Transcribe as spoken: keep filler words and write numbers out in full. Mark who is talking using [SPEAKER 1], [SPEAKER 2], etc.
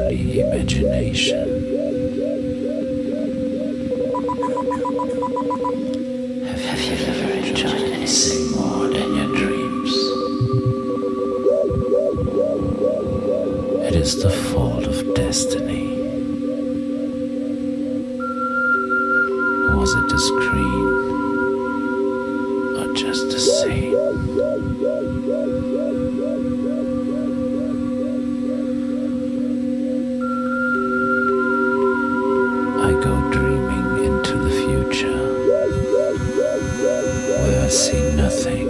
[SPEAKER 1] the imagination. Have, have you ever enjoyed anything more than your dreams? It is the fault of destiny. Was it the screen or just the scene?